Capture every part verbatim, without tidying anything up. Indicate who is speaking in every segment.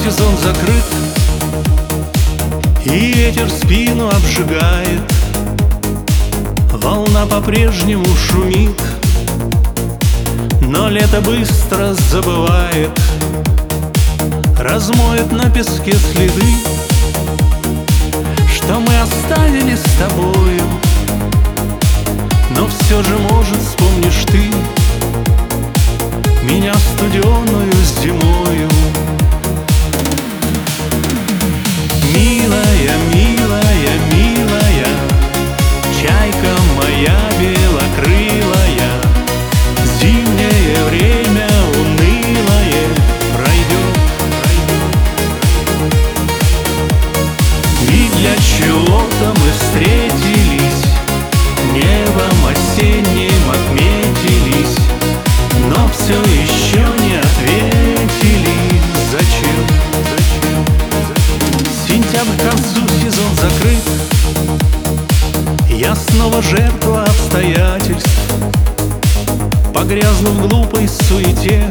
Speaker 1: сезон закрыт, и ветер спину обжигает. Волна по-прежнему шумит, но лето быстро забывает, размоет на песке следы, что мы оставили с тобою. Но все же, может, вспомнишь ты меня студеную зимою. Милая, милая, милая, чайка моя белокрылая, зимнее время унылое пройдет. И для чего-то мы встретились, небом осенним отметились, но все еще не ответили, зачем, зачем, зачем. Сентябрь к концу, сезон закрыт, я снова жертва обстоятельств, погрязну в глупой суете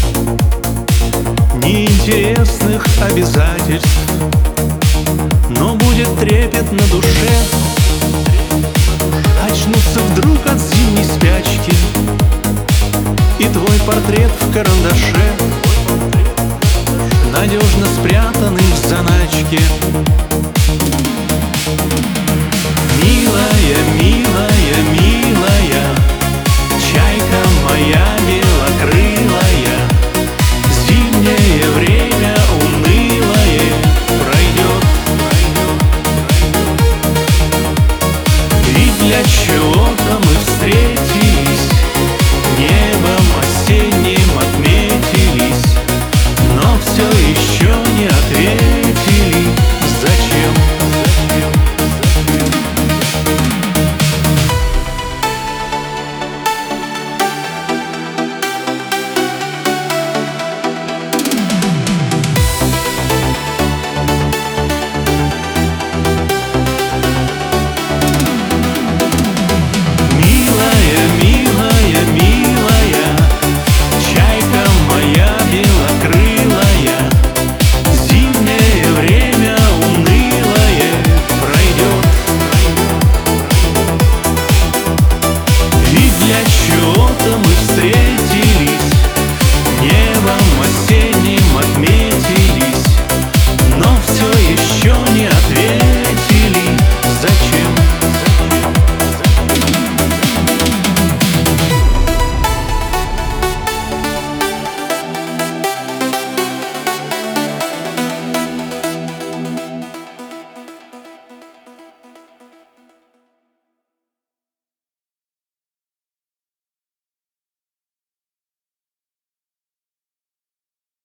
Speaker 1: неинтересных обязательств. Но будет трепет на душе, очнуться вдруг от зимней спячки, и твой портрет в карандаше, надежно спрятанный в заначке. Милая, милая, милая, чайка моя белокрылая, зимнее время унылое пройдет. И для чего-то мы встретились, небом осенним отметились, но все еще